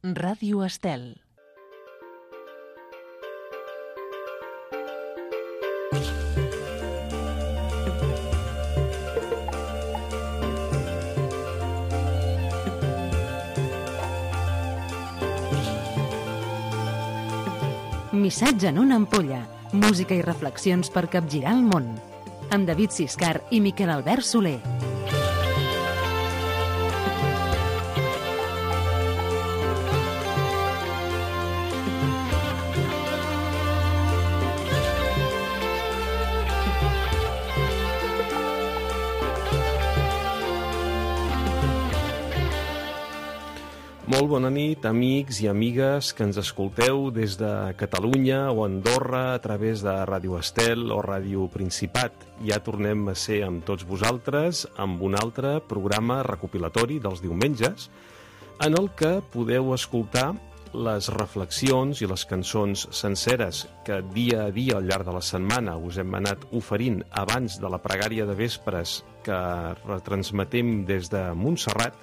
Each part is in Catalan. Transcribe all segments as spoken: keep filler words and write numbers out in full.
Ràdio Estel. Missatge en una ampolla. Música i reflexions per capgirar el món. Amb David Siscar i Miquel Albert Soler. Molt bona nit, amics i amigues que ens escolteu des de Catalunya o Andorra a través de Ràdio Estel o Ràdio Principat. Ja tornem a ser amb tots vosaltres amb un altre programa recopilatori dels diumenges en el que podeu escoltar les reflexions i les cançons senceres que dia a dia al llarg de la setmana us hem anat oferint abans de la pregària de vespres que retransmetem des de Montserrat,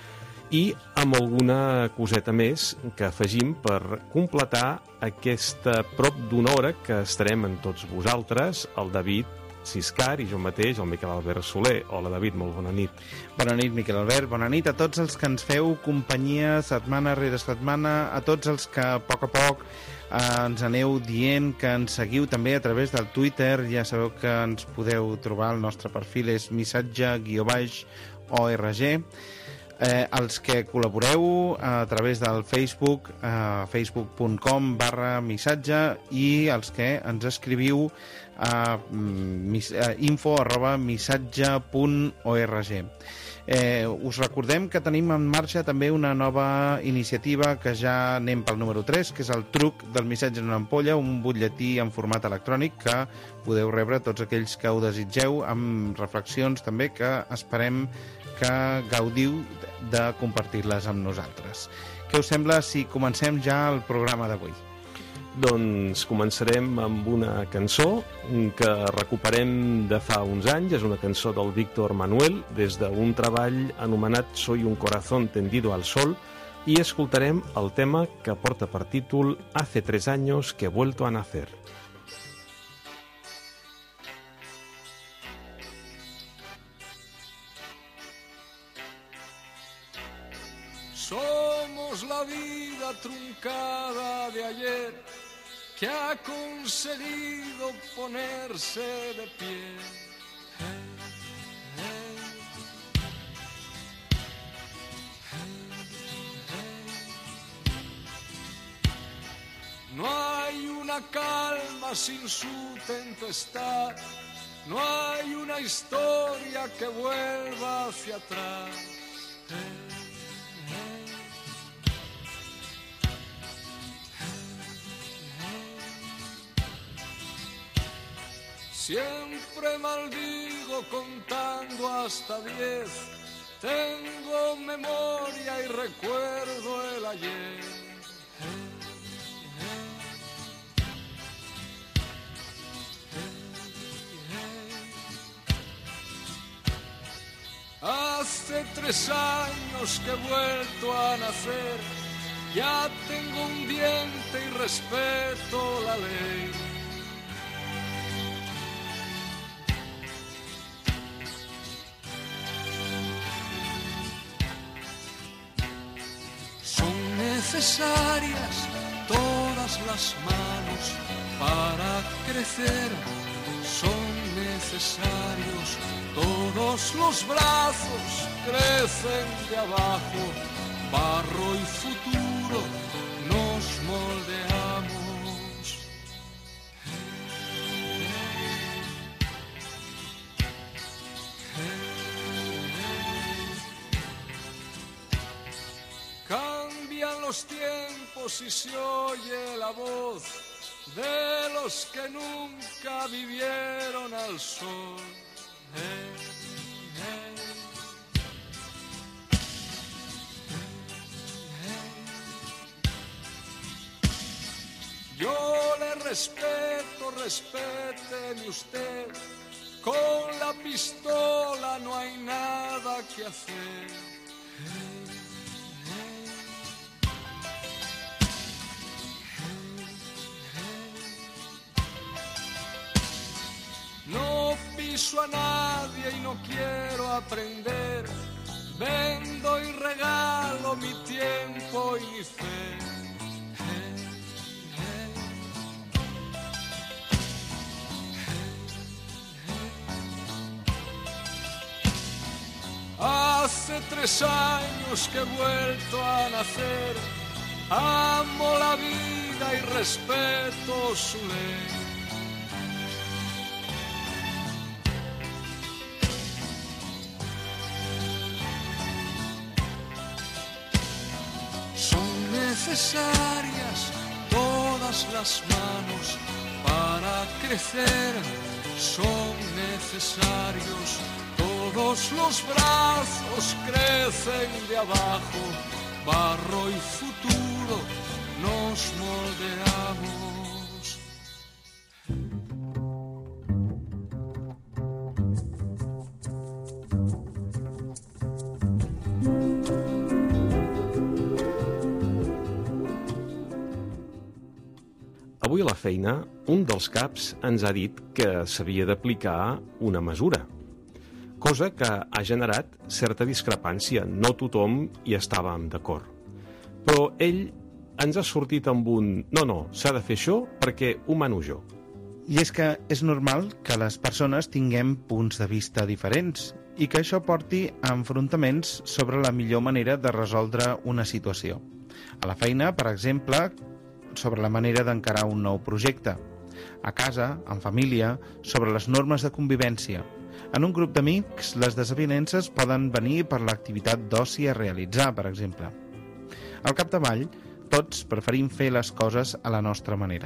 i amb alguna coseta més que afegim per completar aquesta prop d'una hora que estarem amb tots vosaltres, el David Siscar i jo mateix, el Miquel Albert Soler. Hola, David, molt bona nit. Bona nit, Miquel Albert, bona nit a tots els que ens feu companyia setmana rere setmana, a tots els que a poc a poc eh, ens aneu dient que ens seguiu també a través del Twitter. Ja sabeu que ens podeu trobar, el nostre perfil és missatge guió baix org. Eh, els que col·laboreu a través del Facebook, eh, facebook punt com barra missatge, i els que ens escriviu a eh, info arroba missatge punt org. Eh, us recordem que tenim en marxa també una nova iniciativa que ja anem pel número tres, que és el truc del missatge en una ampolla, un butlletí en format electrònic que podeu rebre tots aquells que ho desitgeu, amb reflexions també que esperem que gaudiu de compartir-les amb nosaltres. Què us sembla si comencem ja el programa d'avui? Doncs començarem amb una cançó que recuperem de fa uns anys. És una cançó del Víctor Manuel des d'un treball anomenat Soy un corazón tendido al sol, i escoltarem el tema que porta per títol Hace tres años que he vuelto a nacer. Somos la vida truncada de ayer que ha conseguido ponerse de pie. Hey, hey, hey, hey. No hay una calma sin su tempestad, no hay una historia que vuelva hacia atrás. Hey. Siempre maldigo contando hasta diez, tengo memoria y recuerdo el ayer. Hace tres años que he vuelto a nacer, ya tengo un diente y respeto la ley. Necesarias todas las manos para crecer, son necesarios todos los brazos, crecen de abajo, barro y futuro nos moldeamos. Cambian los tiempos y se oye la voz de los que nunca vivieron al sol. Hey, hey. Yo le respeto, respéteme usted, con la pistola no hay nada que hacer. Hey, hey. escucho a nadie y no quiero aprender. Vendo y regalo mi tiempo y mi fe. Hey, hey. Hace tres años que he vuelto a nacer. Amo la vida y respeto su ley. Son necesarias todas las manos para crecer. Son necesarios todos los brazos, crecen de abajo. Barro y futuro nos moldeamos. Avui a la feina, un dels caps ens ha dit que s'havia d'aplicar una mesura, cosa que ha generat certa discrepància. No tothom hi estàvem d'acord. Però ell ens ha sortit amb un no, no, s'ha de fer això perquè ho mano jo. I és que és normal que les persones tinguem punts de vista diferents i que això porti a enfrontaments sobre la millor manera de resoldre una situació. A la feina, per exemple, sobre la manera d'encarar un nou projecte. A casa, en família, sobre les normes de convivència. En un grup d'amics, les desavinences poden venir per l'activitat d'oci a realitzar, per exemple. Al capdavall, tots preferim fer les coses a la nostra manera.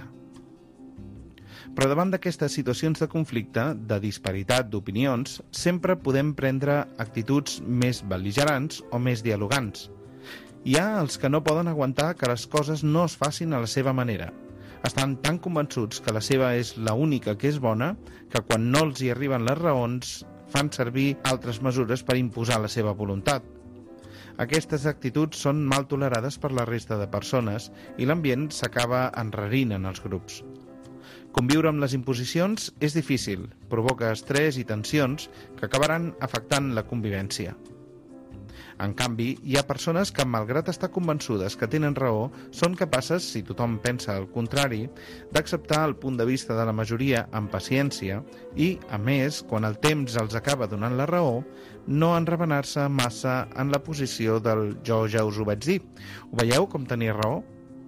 Però davant d'aquestes situacions de conflicte, de disparitat d'opinions, sempre podem prendre actituds més bel·ligerants o més dialogants. Hi ha els que no poden aguantar que les coses no es facin a la seva manera. Estan tan convençuts que la seva és l'única que és bona que quan no els hi arriben les raons fan servir altres mesures per imposar la seva voluntat. Aquestes actituds són mal tolerades per la resta de persones i l'ambient s'acaba enrarint en els grups. Conviure amb les imposicions és difícil, provoca estrès i tensions que acabaran afectant la convivència. En canvi, hi ha persones que, malgrat estar convençudes que tenen raó, són capaces, si tothom pensa el contrari, d'acceptar el punt de vista de la majoria amb paciència i, a més, quan el temps els acaba donant la raó, no enravenar-se massa en la posició del jo ja us ho vaig dir. Ho veieu com tenia raó?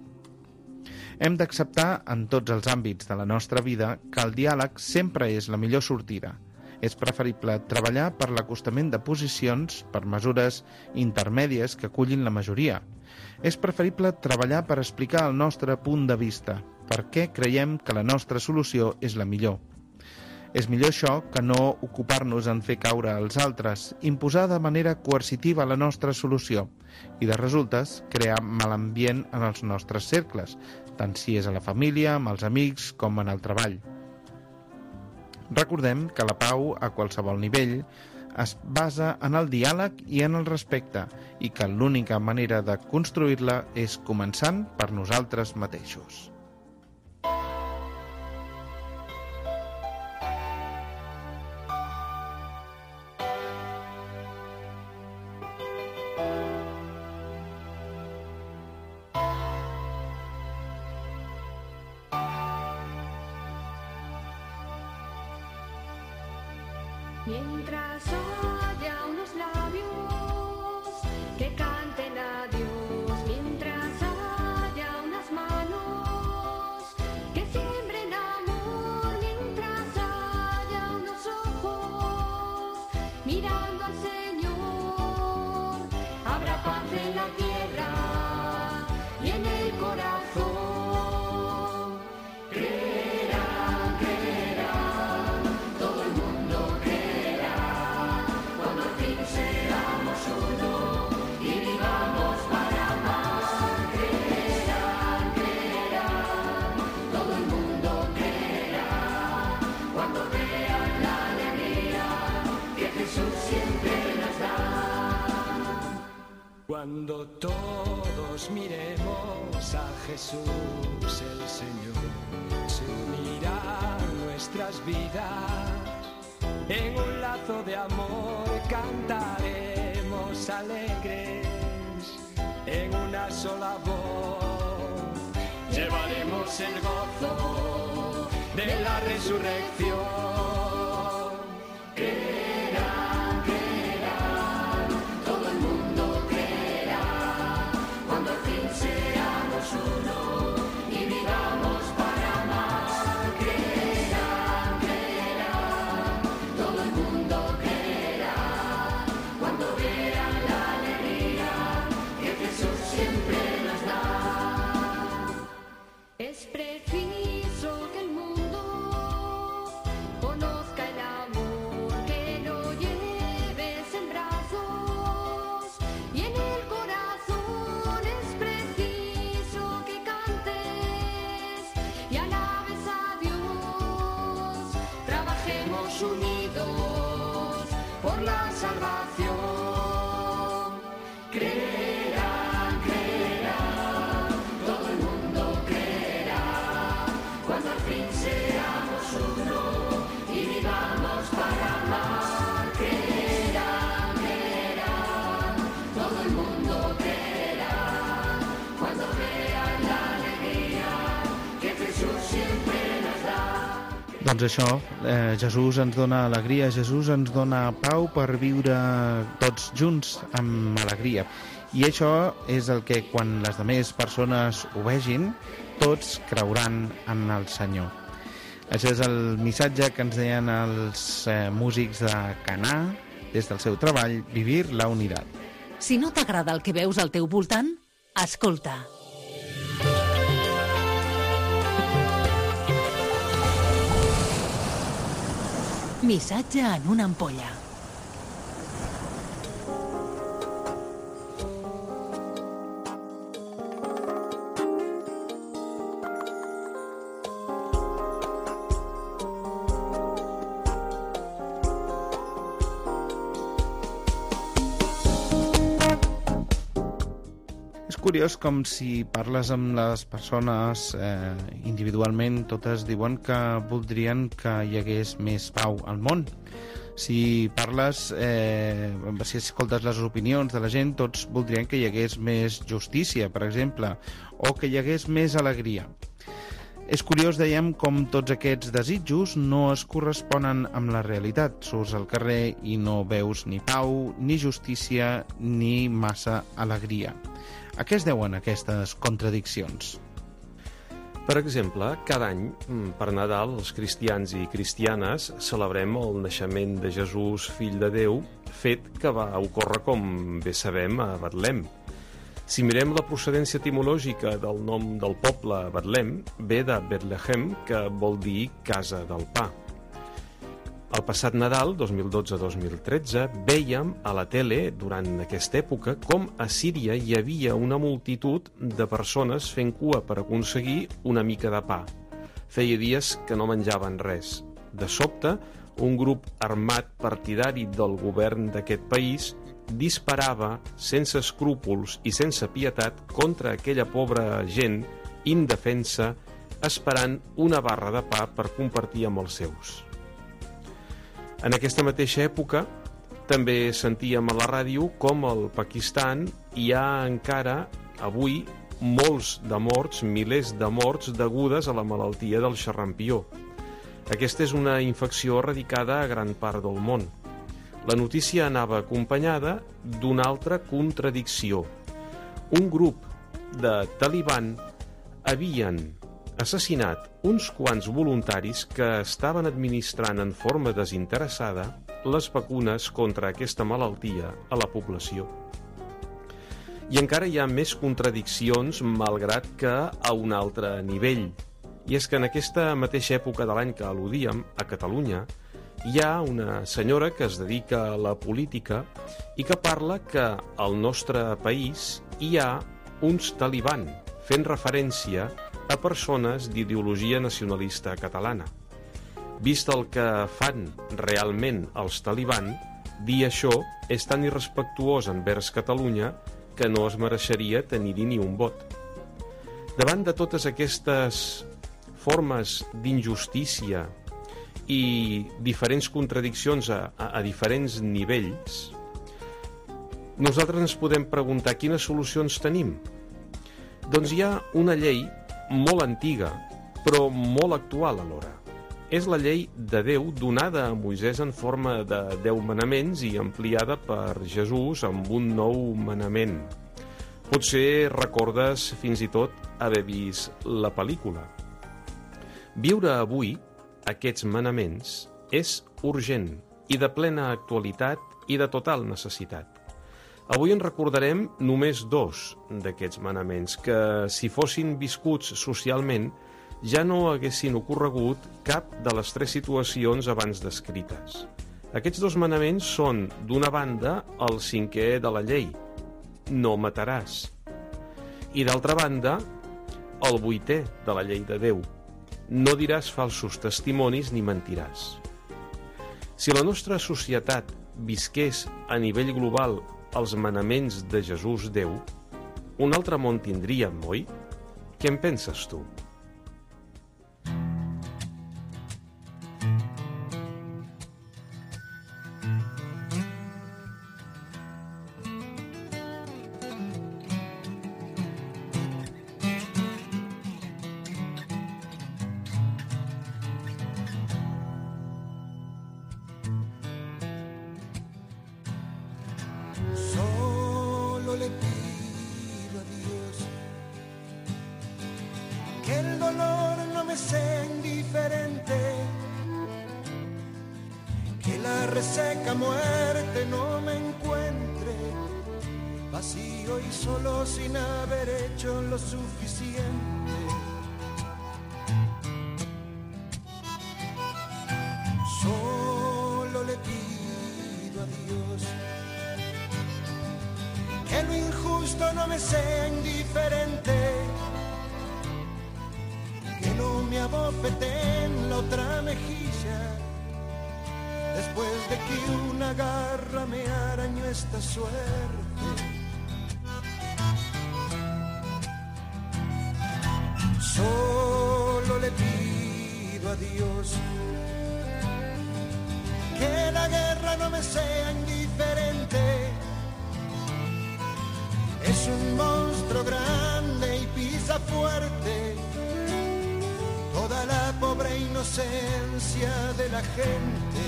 Hem d'acceptar en tots els àmbits de la nostra vida que el diàleg sempre és la millor sortida. És preferible treballar per l'acostament de posicions, per mesures intermèdies que acullin la majoria. És preferible treballar per explicar el nostre punt de vista, per què creiem que la nostra solució és la millor. És millor això que no ocupar-nos en fer caure els altres, imposar de manera coercitiva la nostra solució i, de resultes, crear mal ambient en els nostres cercles, tant si és a la família, amb els amics, com en el treball. Recordem que la pau, a qualsevol nivell, es basa en el diàleg i en el respecte i que l'única manera de construir-la és començant per nosaltres mateixos. Mientras haya unos labios que canten a Dios, mientras haya unas manos que siembren amor, mientras haya unos ojos mirando al Señor, habrá paz en la tierra y en el corazón. Cuando todos miremos a Jesús el Señor, se unirán nuestras vidas en un lazo de amor cantaremos alegres, en una sola voz llevaremos el gozo de la resurrección. Creerán, creerán, todo el mundo creerá, cuando al fin seamos uno y vivamos para amar. Creerán, creerán, todo el mundo creerá, cuando vean la alegría que Jesús siempre nos da. Es preciso que el mundo conozca el amor, que lo lleves en brazos y en el corazón. Es preciso que cantes y alabes a Dios. Trabajemos unidos por la salvación. Creerán, creerán, todo el mundo creerá, cuando al fin seamos uno y vivamos para amar. Creerán, creerán, todo el mundo creerá, cuando vean la alegría que Jesús siempre nos da. Doncs això, eh, Jesús ens dona alegria, Jesús ens dona pau per viure tots junts amb alegria. I això és el que, quan les demés persones ho vegin, tots creuran en el Senyor. Això és el missatge que ens deien els eh, músics de Caná des del seu treball Vivir la Unidad. Si no t'agrada el que veus al teu voltant, escolta. Missatge en una ampolla. És curiós com si parles amb les persones eh, individualment, totes diuen que voldrien que hi hagués més pau al món. Si parles, eh, si escoltes les opinions de la gent, tots voldrien que hi hagués més justícia, per exemple, o que hi hagués més alegria. És curiós, dèiem, com tots aquests desitjos no es corresponen amb la realitat. Surts al carrer i no veus ni pau, ni justícia, ni massa alegria. A què es deuen aquestes contradiccions? Per exemple, cada any, per Nadal, els cristians i cristianes celebrem el naixement de Jesús, fill de Déu, fet que va ocórrer, com bé sabem, a Betlem. Si mirem la procedència etimològica del nom del poble Betlem, ve de Betlehem, que vol dir casa del pa. El passat Nadal, dos mil dotze dos mil tretze, vèiem a la tele, durant aquesta època, com a Síria hi havia una multitud de persones fent cua per aconseguir una mica de pa. Feia dies que no menjaven res. De sobte, un grup armat partidari del govern d'aquest país disparava sense escrúpols i sense pietat contra aquella pobra gent indefensa esperant una barra de pa per compartir amb els seus. En aquesta mateixa època també sentíem a la ràdio com al Pakistan hi ha encara avui molts de morts, milers de morts degudes a la malaltia del xarrampió. Aquesta és una infecció erradicada a gran part del món. La notícia anava acompanyada d'una altra contradicció. Un grup de Taliban havien assassinat uns quants voluntaris que estaven administrant en forma desinteressada les vacunes contra aquesta malaltia a la població. I encara hi ha més contradiccions, malgrat que a un altre nivell. I és que en aquesta mateixa època de l'any que al·ludíem, a Catalunya, hi ha una senyora que es dedica a la política i que parla que al nostre país hi ha uns taliban, fent referència a persones d'ideologia nacionalista catalana. Vist el que fan realment els taliban, dir això és tan irrespectuós envers Catalunya que no es mereixeria tenir-hi ni un vot. Davant de totes aquestes formes d'injustícia i diferents contradiccions a, a, a diferents nivells, nosaltres ens podem preguntar quines solucions tenim. Doncs hi ha una llei molt antiga, però molt actual alhora. És la llei de Déu donada a Moisès en forma de deu manaments i ampliada per Jesús amb un nou manament. Potser recordes fins i tot haver vist la pel·lícula. Viure avui aquests manaments és urgent i de plena actualitat i de total necessitat. Avui en recordarem només dos d'aquests manaments que, si fossin viscuts socialment, ja no haguessin ocorregut cap de les tres situacions abans descrites. Aquests dos manaments són, d'una banda, el cinquè de la llei, no mataràs, i d'altra banda, el vuitè de la llei de Déu, no diràs falsos testimonis ni mentiràs. Si la nostra societat visqués a nivell global els manaments de Jesús Déu, un altre món tindríem, oi? Què en penses tu? Solo le pido a Dios que el dolor no me sea indiferente, que la reseca muerte no me encuentre vacío y solo sin haber hecho lo suficiente. Solo le pido a Dios que lo injusto no me sea indiferente, que no me abofete en la otra mejilla, después de que una garra me arañó esta suerte. Solo le pido a Dios que la guerra no me sea indiferente. Es un monstruo grande y pisa fuerte toda la pobre inocencia de la gente.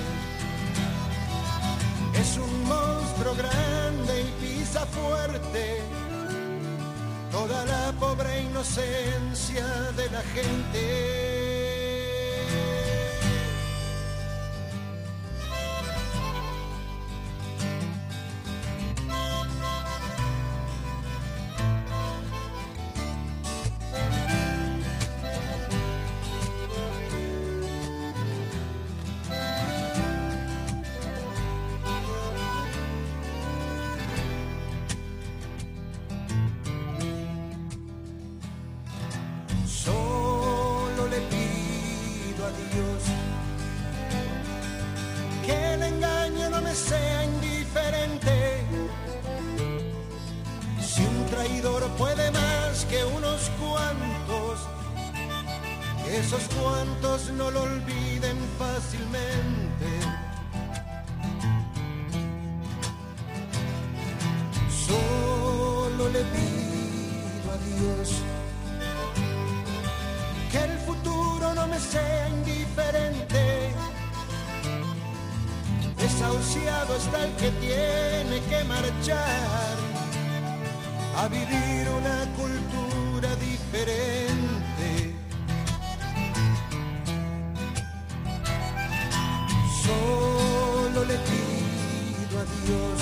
Es un monstruo grande y pisa fuerte toda la pobre inocencia de la gente. Solo le pido a Dios que el engaño no me sea indiferente. Si un traidor puede más que unos cuantos, que esos cuantos no lo olviden fácilmente. Solo le pido a Dios que el futuro no me sea indiferente. Desahuciado está el que tiene que marchar a vivir una cultura diferente. Solo le pido a Dios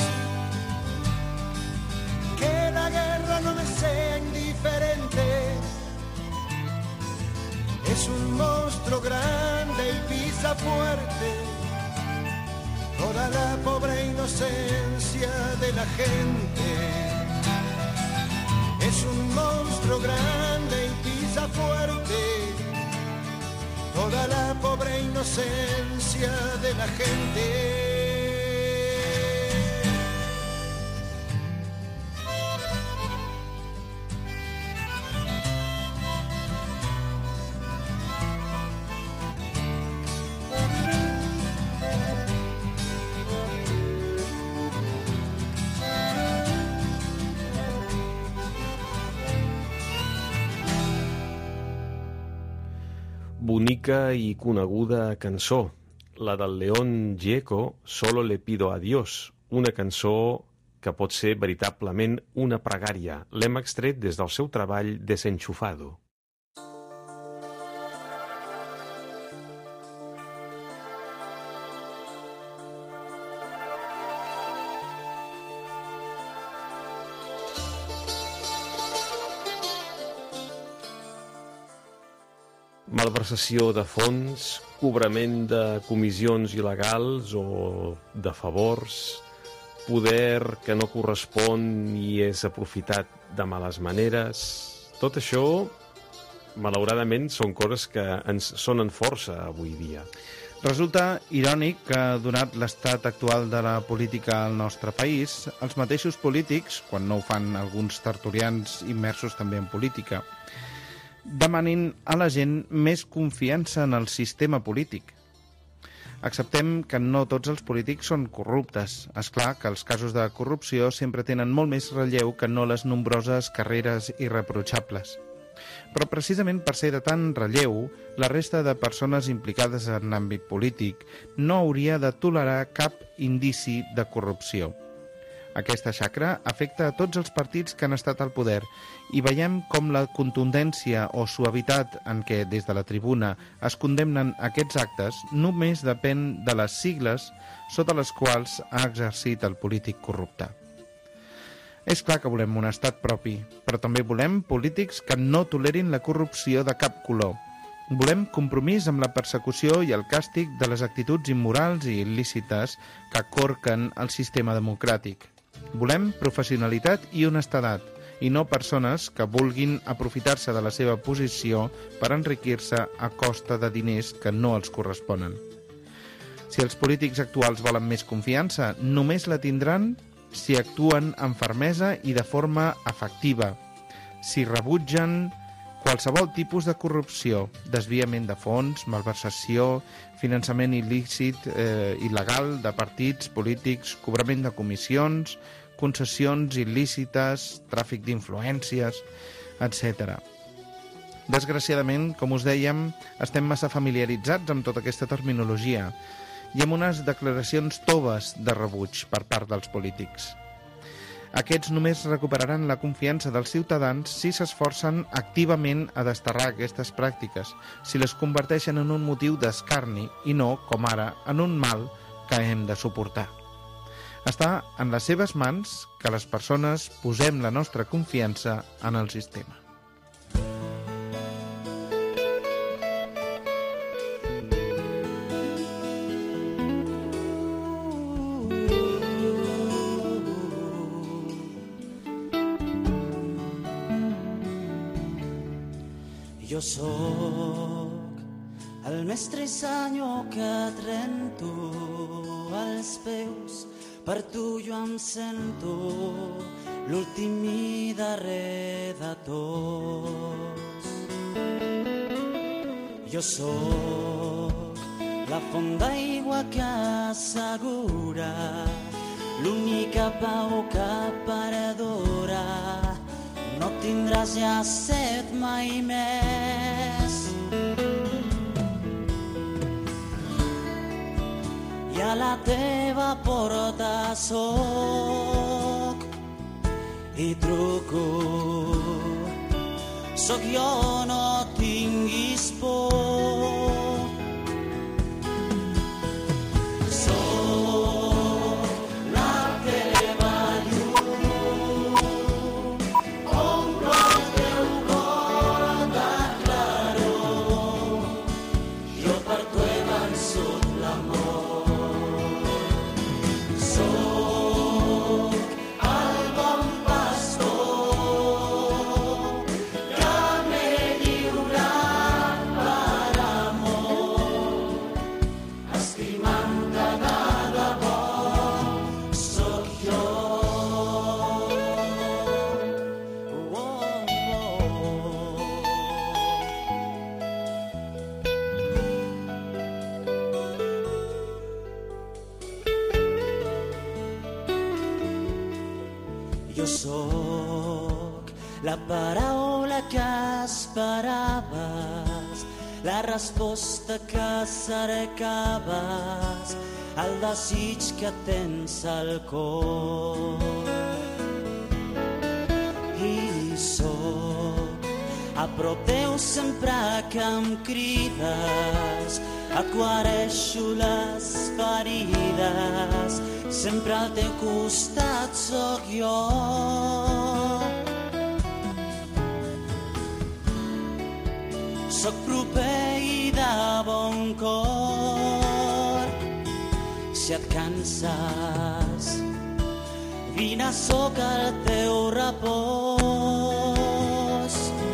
que la guerra no me sea indiferente. Es un monstruo grande y pisa fuerte toda la pobre inocencia de la gente. Es un monstruo grande y pisa fuerte toda la pobre inocencia de la gente. bonica i coneguda cançó, la del León Gieco, Solo le pido a Dios, una cançó que pot ser veritablement una pregària. L'hem extret des del seu treball Desenchufado. Malversació de fons, cobrament de comissions il·legals o de favors, poder que no correspon i és aprofitat de males maneres. Tot això, malauradament, són coses que ens sonen força avui dia. Resulta irònic que, donat l'estat actual de la política al nostre país, els mateixos polítics, quan no ho fan alguns tertulians immersos també en política, demanin a la gent més confiança en el sistema polític. Acceptem que no tots els polítics són corruptes. És clar que els casos de corrupció sempre tenen molt més relleu que no les nombroses carreres irreprotxables. Però precisament per ser de tant relleu, la resta de persones implicades en l'àmbit polític no hauria de tolerar cap indici de corrupció. Aquesta xacra afecta a tots els partits que han estat al poder i veiem com la contundència o suavitat en què des de la tribuna es condemnen aquests actes només depèn de les sigles sota les quals ha exercit el polític corrupte. És clar que volem un estat propi, però també volem polítics que no tolerin la corrupció de cap color. Volem compromís amb la persecució i el càstig de les actituds immorals i il·lícites que corquen el sistema democràtic. Volem professionalitat i honestedat, i no persones que vulguin aprofitar-se de la seva posició per enriquir-se a costa de diners que no els corresponen. Si els polítics actuals volen més confiança, només la tindran si actuen amb fermesa i de forma efectiva, si rebutgen qualsevol tipus de corrupció, desviament de fons, malversació, finançament il·lícit, eh, il·legal de partits polítics, cobrament de comissions, concessions il·lícites, tràfic d'influències, etcètera. Desgraciadament, com us dèiem, estem massa familiaritzats amb tota aquesta terminologia i amb unes declaracions toves de rebuig per part dels polítics. Aquests només recuperaran la confiança dels ciutadans si s'esforcen activament a desterrar aquestes pràctiques, si les converteixen en un motiu d'escarni i no, com ara, en un mal que hem de suportar. Està en les seves mans que les persones posem la nostra confiança en el sistema. Jo sóc el més trissanyo que et rento als peus. Per tu jo em sento l'últim i darrer de tots. Jo sóc la font d'aigua que assegura l'única pau que perdura. No tindràs ja set mai més. I a la teva porta soc i truco. Soc jo, no tinguis por. Jo sóc la paraula que esperaves, la resposta que cercaves, el desig que tens al cor. I sóc a prop teu sempre que em crides, aquareixo les ferides, sempre al teu costat sóc jo. Sóc proper i de bon cor. Si et canses, vine, sóc el teu repòs.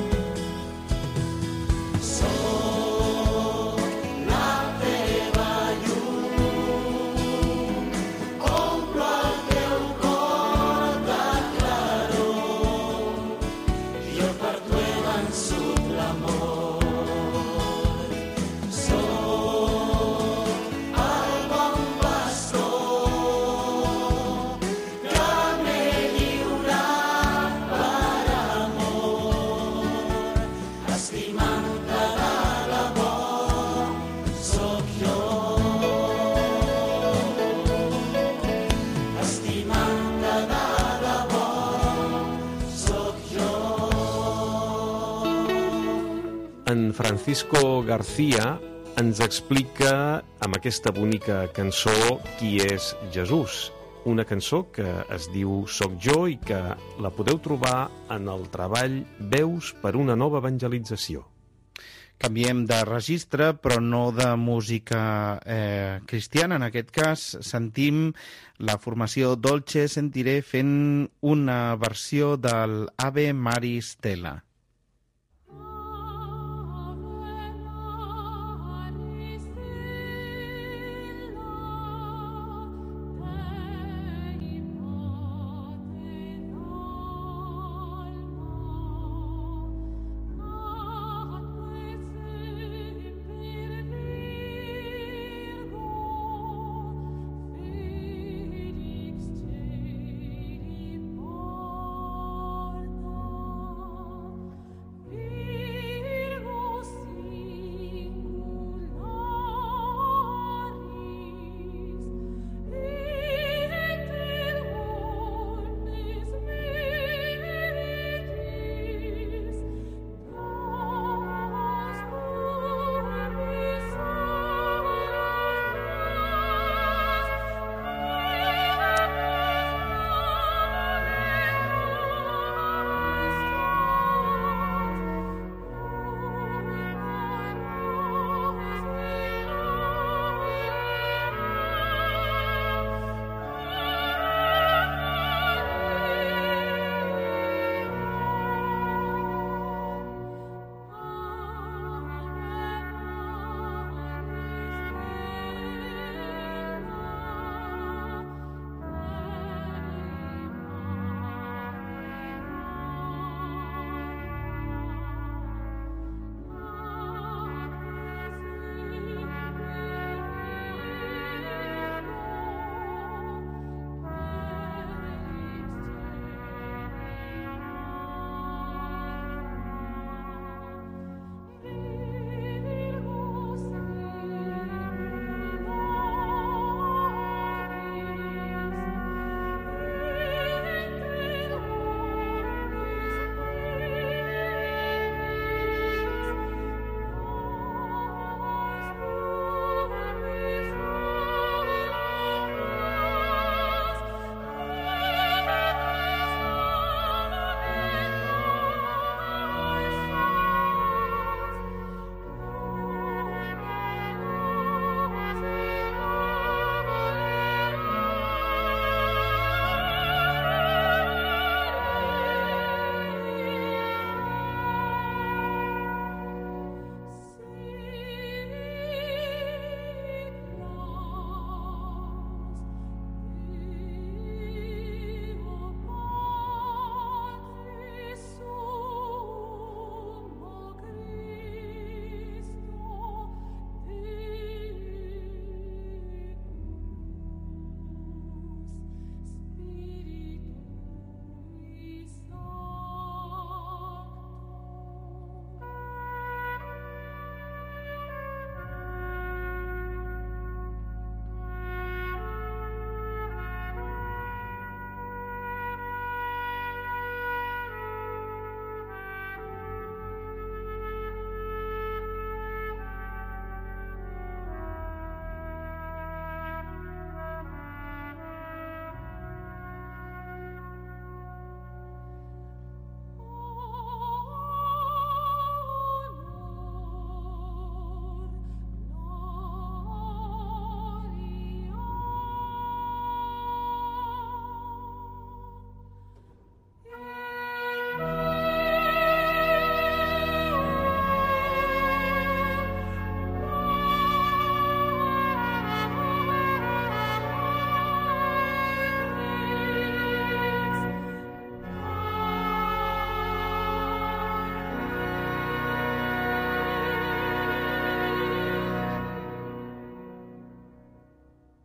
Sóc la teva llum, omplo el teu cor de claror, jo per tu he vençut l'amor. En Francisco García ens explica amb aquesta bonica cançó qui és Jesús, una cançó que es diu Soc jo i que la podeu trobar en el treball Veus per una nova evangelització. Canviem de registre, però no de música eh, cristiana. En aquest cas, sentim la formació Dolce Sentiré fent una versió del Ave Maris Stella.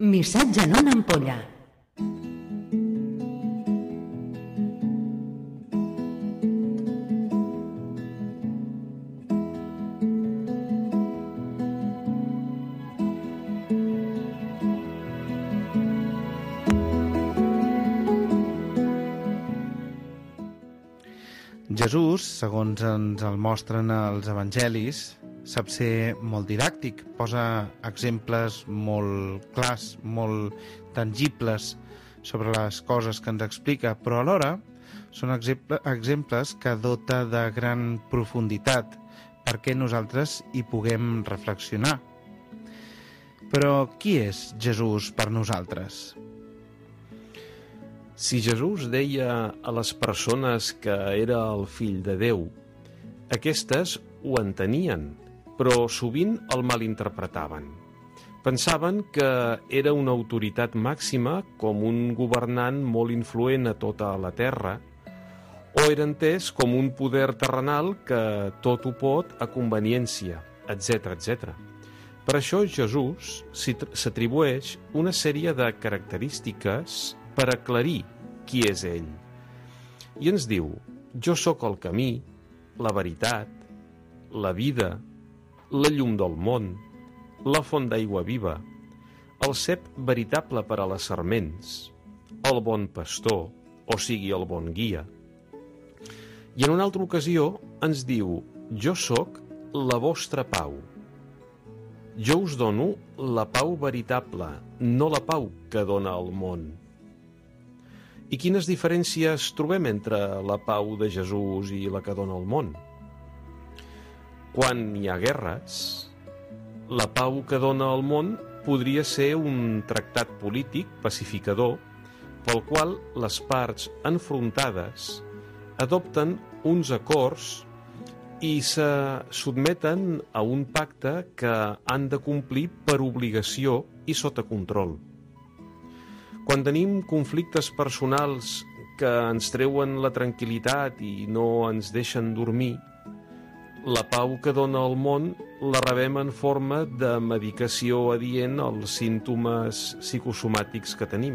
Missatge en una ampolla. Jesús, segons ens el mostren els evangelis, sap ser molt didàctic, posa exemples molt clars, molt tangibles sobre les coses que ens explica, però alhora són exemple, exemples que dota de gran profunditat perquè nosaltres hi puguem reflexionar. Però qui és Jesús per nosaltres? Si Jesús deia a les persones que era el fill de Déu, aquestes ho entenien, però sovint el malinterpretaven. Pensaven que era una autoritat màxima, com un governant molt influent a tota la terra, o era entès com un poder terrenal que tot ho pot a conveniència, etcètera, etcètera. Per això Jesús s'atribueix una sèrie de característiques per aclarir qui és ell. I ens diu: jo sóc el camí, la veritat, la vida, la llum del món, la font d'aigua viva, el cep veritable per a les serments, el bon pastor, o sigui, el bon guia. I en una altra ocasió ens diu: jo sóc la vostra pau. Jo us dono la pau veritable, no la pau que dona el món. I quines diferències trobem entre la pau de Jesús i la que dona el món? Quan hi ha guerres, la pau que dona el món podria ser un tractat polític pacificador pel qual les parts enfrontades adopten uns acords i se sotmeten a un pacte que han de complir per obligació i sota control. Quan tenim conflictes personals que ens treuen la tranquil·litat i no ens deixen dormir, la pau que dona el món la rebem en forma de medicació adient als símptomes psicosomàtics que tenim.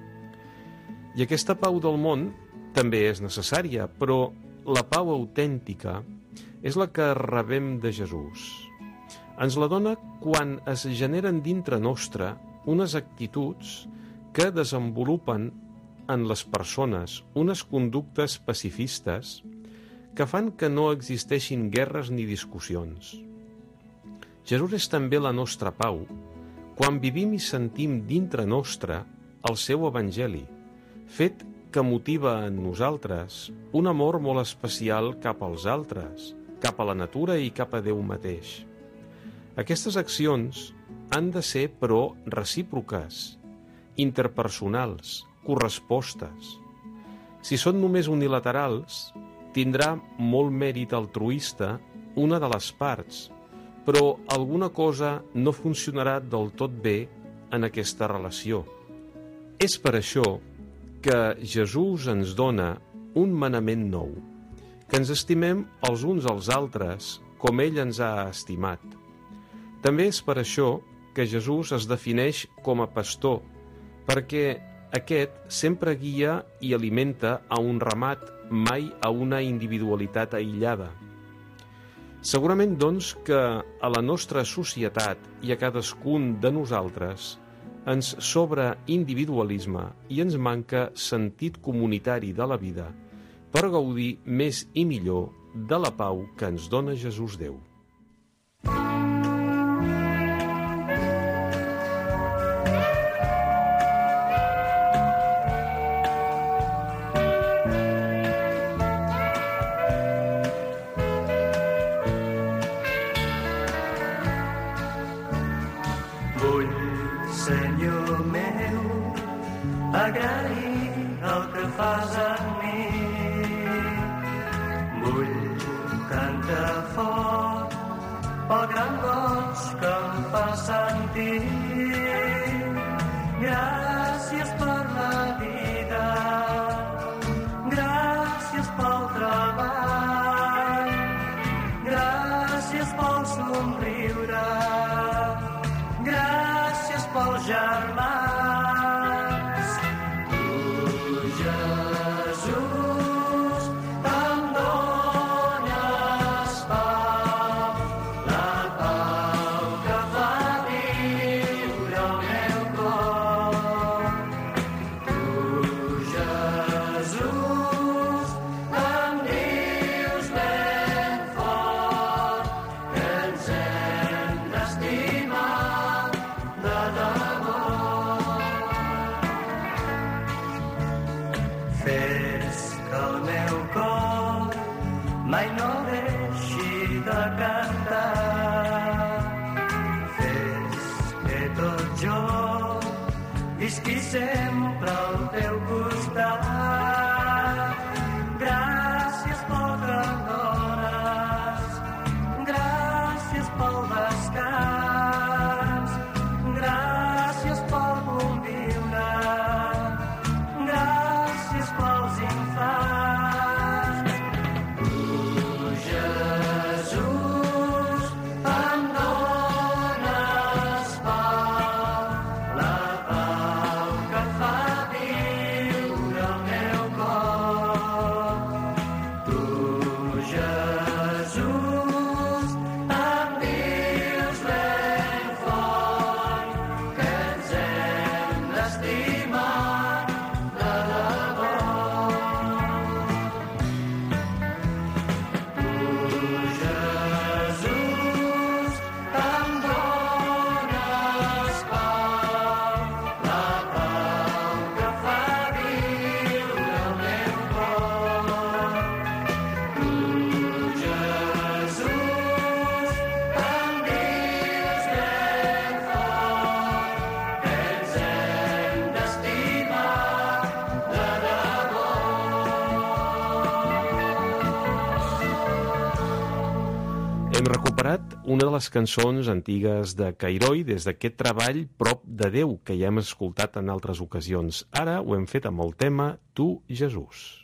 I aquesta pau del món també és necessària, però la pau autèntica és la que rebem de Jesús. Ens la dona quan es generen dintre nostre unes actituds que desenvolupen en les persones unes conductes pacifistes que fan que no existeixin guerres ni discussions. Jesús és també la nostra pau quan vivim i sentim dintre nostre el seu evangeli, fet que motiva en nosaltres un amor molt especial cap als altres, cap a la natura i cap a Déu mateix. Aquestes accions han de ser, però, recíproques, interpersonals, correspostes. Si són només unilaterals, tindrà molt mèrit altruista una de les parts, però alguna cosa no funcionarà del tot bé en aquesta relació. És per això que Jesús ens dona un manament nou, que ens estimem els uns als altres com ell ens ha estimat. També és per això que Jesús es defineix com a pastor, perquè aquest sempre guia i alimenta a un ramat, mai a una individualitat aïllada. Segurament, doncs, que a la nostra societat i a cadascun de nosaltres ens sobra individualisme i ens manca sentit comunitari de la vida per gaudir més i millor de la pau que ens dona Jesús Déu. Vull, Senyor meu, agrair el que fas en mi. Vull cantar fort pel gran goig que em fa sentir. Gràcies per la vida, gràcies pel treball, gràcies pel somriure, gràcies pel germà. cantar. Fes que tot jo visqui sempre al teu costat. Gràcies pel que em dones, gràcies pel descans, gràcies pel conviure, gràcies pels infants. Tu, Jesús, em dones pau, la pau que fa viure el meu cor. Tu, Jesús, em dius ben fort que ens hem d'estimar de debò. Tu, Jesús, em dones pau, la pau que fa viure el meu cor. Tu, Jesús, em dius ben fort que ens hem d'estimar de debò. Hem recuperat una de les cançons antigues de Cairoi des d'aquest treball Prop de Déu, que ja hem escoltat en altres ocasions. Ara ho hem fet amb el tema Tu, Jesús.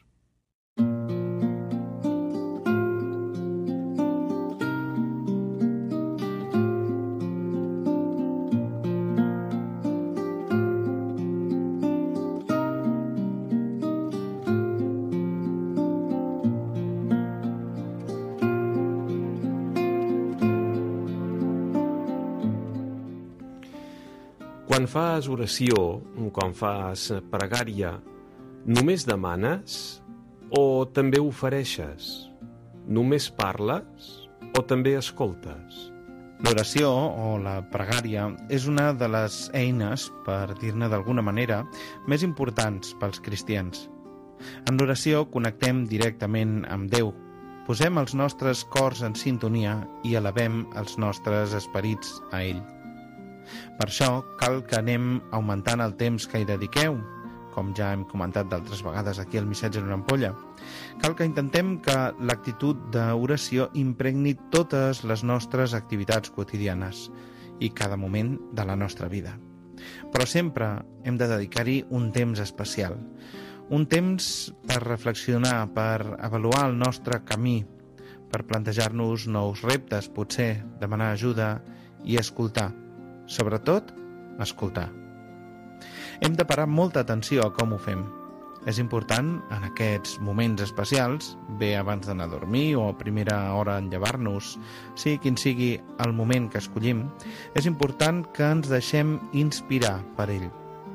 Quan fas oració, quan fas pregària, només demanes o també ofereixes? Només parles o també escoltes? L'oració o la pregària és una de les eines, per dir-ne d'alguna manera, més importants pels cristians. En l'oració connectem directament amb Déu, posem els nostres cors en sintonia i elevem els nostres esperits a ell. Per això cal que anem augmentant el temps que hi dediqueu, com ja hem comentat d'altres vegades aquí al Missatge en una ampolla. Cal que intentem que l'actitud d'oració impregni totes les nostres activitats quotidianes i cada moment de la nostra vida. Però sempre hem de dedicar-hi un temps especial, un temps per reflexionar, per avaluar el nostre camí, per plantejar-nos nous reptes, potser demanar ajuda i escoltar. Sobretot, escoltar. Hem de parar molta atenció a com ho fem. És important, en aquests moments especials, bé abans d'anar a dormir o a primera hora en llevar-nos, sigui quin sigui el moment que escollim, és important que ens deixem inspirar per ell.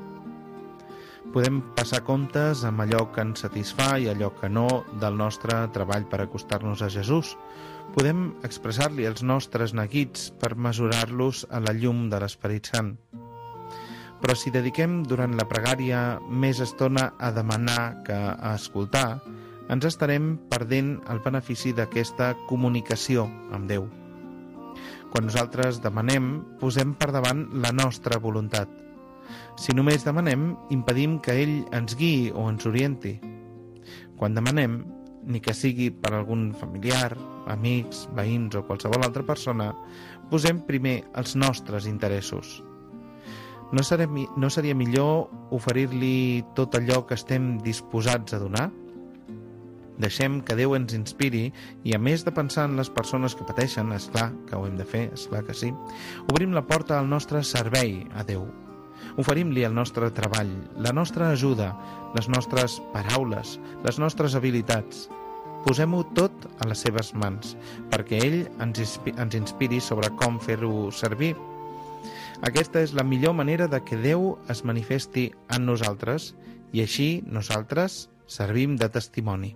Podem passar comptes amb allò que ens satisfà i allò que no del nostre treball per acostar-nos a Jesús. Podem expressar-li els nostres neguits per mesurar-los a la llum de l'Esperit Sant. Però si dediquem durant la pregària més estona a demanar que a escoltar, ens estarem perdent el benefici d'aquesta comunicació amb Déu. Quan nosaltres demanem, posem per davant la nostra voluntat. Si només demanem, impedim que ell ens guiï o ens orienti. Quan demanem, ni que sigui per algun familiar, amics, veïns o qualsevol altra persona, posem primer els nostres interessos. No seria, no seria millor oferir-li tot allò que estem disposats a donar? Deixem que Déu ens inspiri i, a més de pensar en les persones que pateixen, és clar que ho hem de fer, és clar que sí, obrim la porta al nostre servei a Déu. Oferim-li el nostre treball, la nostra ajuda, les nostres paraules, les nostres habilitats. Posem-ho tot a les seves mans, perquè ell ens, inspi ens inspiri sobre com fer-ho servir. Aquesta és la millor manera de que Déu es manifesti en nosaltres i així nosaltres servim de testimoni.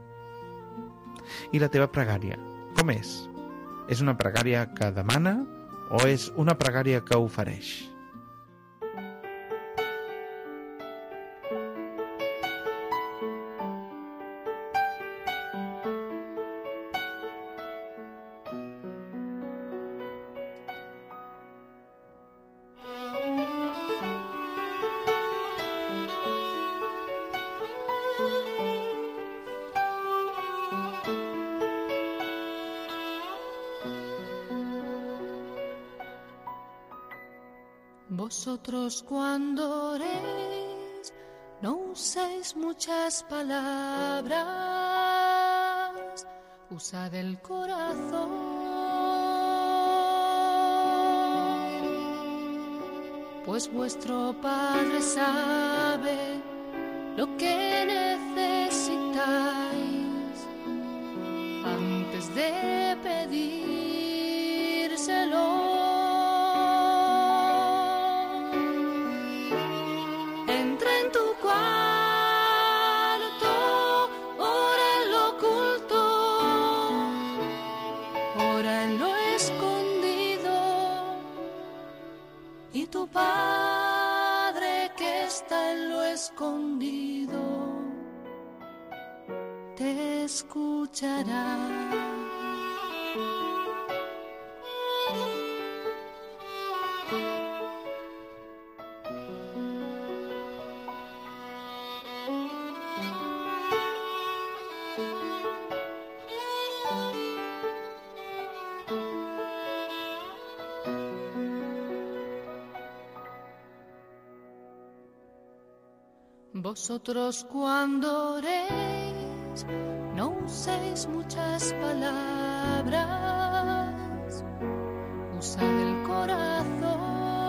I la teva pregària, com és? És una pregària que demana o és una pregària que ofereix? Vosotros cuando oréis, no uséis muchas palabras, usad el corazón. Pues vuestro Padre sabe lo que necesitáis antes de pedírselo. Entra en tu cuarto, ora en lo oculto, ora en lo escondido, y tu Padre que está en lo escondido te escuchará. Vosotros cuando oréis, no uséis muchas palabras, usad el corazón.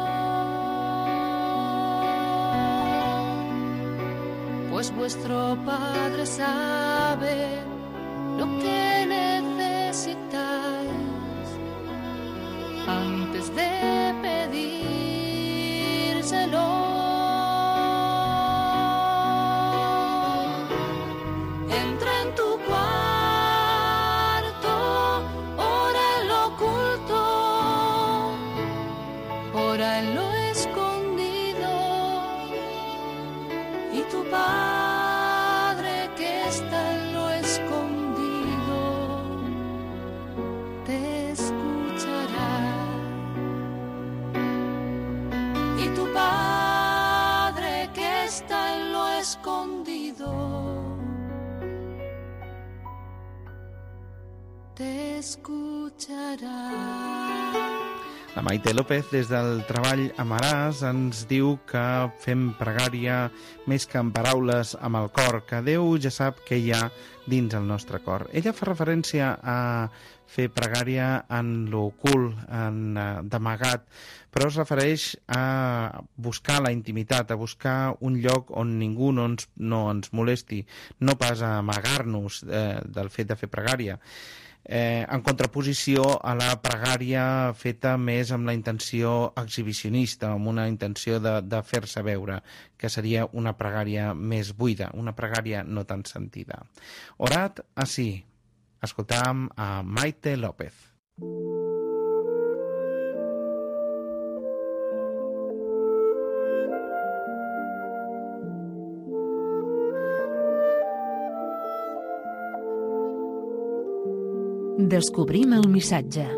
Pues vuestro Padre sabe lo que necesitáis antes de pedírselo. Te escucharà. La Maite López, des del treball Amaràs, ens diu que fem pregària més que amb paraules amb el cor, que Déu ja sap què hi ha dins el nostre cor. Ella fa referència a fer pregària en l'ocult, en d'amagat, però es refereix a buscar la intimitat, a buscar un lloc on ningú no ens, no ens molesti, no pas a amagar-nos eh, del fet de fer pregària. Eh, en contraposició a la pregària feta més amb la intenció exhibicionista, amb una intenció de, de fer-se veure, que seria una pregària més buida, una pregària no tan sentida. Orad així. Escoltam a Maite López. Descobrim el missatge.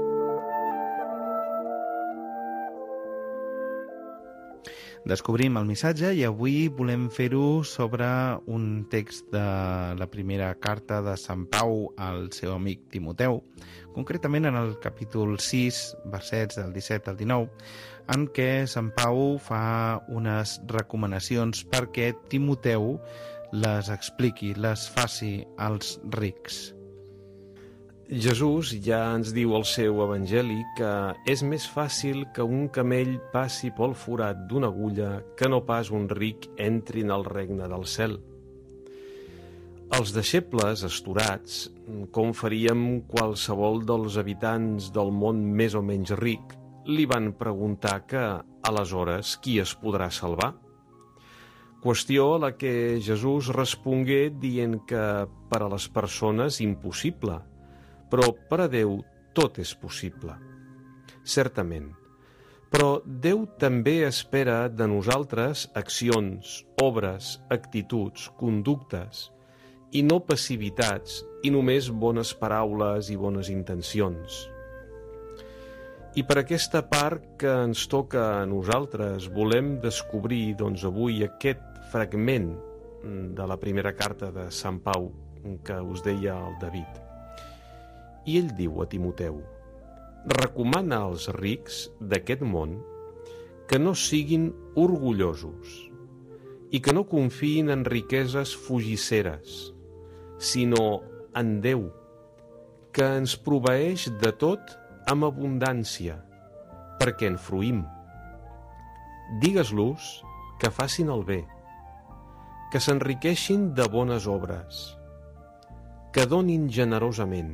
Descobrim el missatge i avui volem fer-ho sobre un text de la primera carta de Sant Pau al seu amic Timoteu, concretament en el capítol sis, versets del disset al dinou, en què Sant Pau fa unes recomanacions perquè Timoteu les expliqui, les faci als rics. Jesús ja ens diu al seu evangeli que és més fàcil que un camell passi pel forat d'una agulla que no pas un ric entri en el regne del cel. Els deixebles astorats, com faríem qualsevol dels habitants del món més o menys ric, li van preguntar que, aleshores, qui es podrà salvar? Qüestió a la que Jesús respongué dient que per a les persones impossible, però per a Déu tot és possible. Certament. Però Déu també espera de nosaltres accions, obres, actituds, conductes, i no passivitats i només bones paraules i bones intencions. I per aquesta part que ens toca a nosaltres volem descobrir doncs, avui aquest fragment de la primera carta de Sant Pau que us deia el David. I ell diu a Timoteu: recomana als rics d'aquest món que no siguin orgullosos i que no confiïn en riqueses fugisseres, sinó en Déu, que ens proveeix de tot amb abundància, perquè en fruïm. Digues-los que facin el bé, que s'enriqueixin de bones obres, que donin generosament.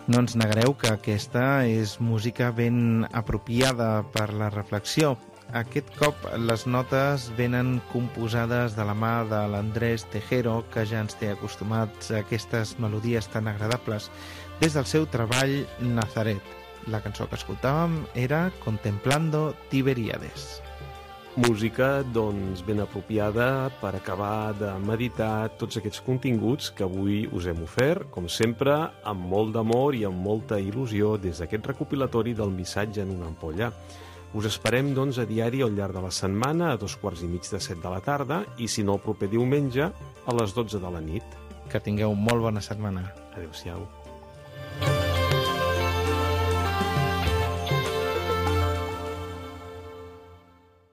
No ens negareu que aquesta és música ben apropiada per la reflexió. Aquest cop les notes venen composades de la mà de l'Andrés Tejero, que ja ens té acostumats a aquestes melodies tan agradables des del seu treball Nazaret. La cançó que escoltàvem era Contemplando Tiberíades. Música, doncs, ben apropiada per acabar de meditar tots aquests continguts que avui us hem ofert, com sempre, amb molt d'amor i amb molta il·lusió des d'aquest recopilatori del Missatge en una ampolla. Us esperem, doncs, a diari al llarg de la setmana, a dos quarts i mig de set de la tarda, i si no, el proper diumenge, a les dotze de la nit. Que tingueu molt bona setmana. Adéu-siau.